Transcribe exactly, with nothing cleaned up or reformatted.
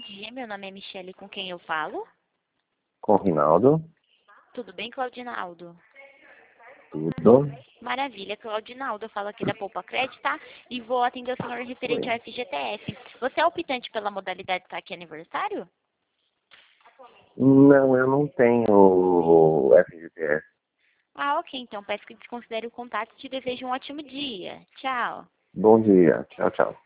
dia, meu nome é Michele, com quem eu falo? Com o Rinaldo. Tudo bem, Claudinaldo? Tudo. Maravilha, Claudinaldo, eu falo aqui da Poupa Crédito, tá? E vou atender o senhor referente Oi. ao F G T S. Você é optante pela modalidade saque aniversário? Não, eu não tenho o F G T S. Ah, ok, então peço que desconsidere o contato e te desejo um ótimo dia. Tchau. Bom dia. Tchau, tchau.